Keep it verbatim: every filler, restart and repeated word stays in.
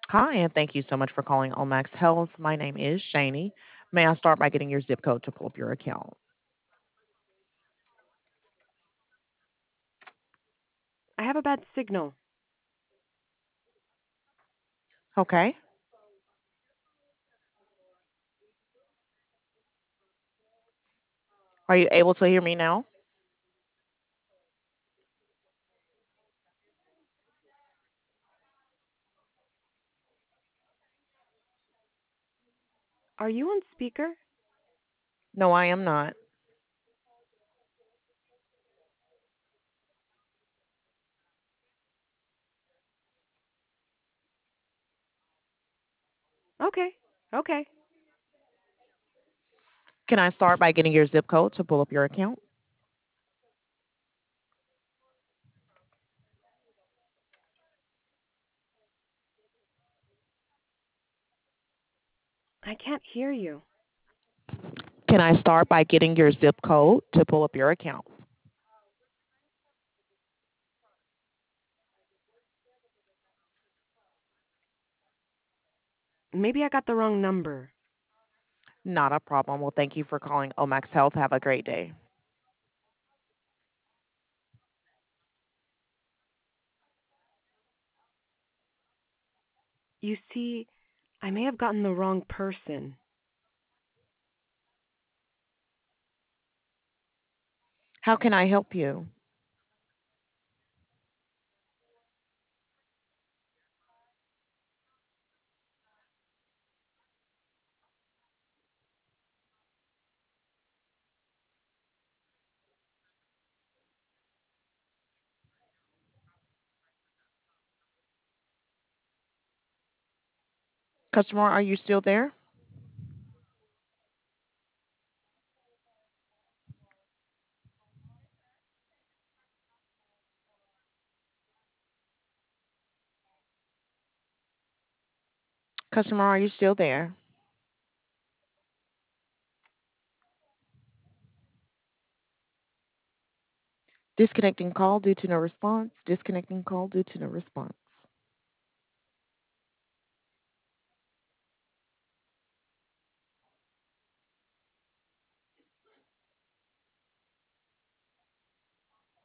Hi, and thank you so much for calling Omax Health. My name is Shani. May I start by getting your zip code to pull up your account? I have a bad signal. Okay. Are you able to hear me now? Are you on speaker? No, I am not. Okay. Okay. Can I start by getting your zip code to pull up your account? I can't hear you. Can I start by getting your zip code to pull up your account? Maybe I got the wrong number. Not a problem. Well, thank you for calling Omax Health. Have a great day. You see, I may have gotten the wrong person. How can I help you? Customer, are you still there? Customer, are you still there? Disconnecting call due to no response. Disconnecting call due to no response.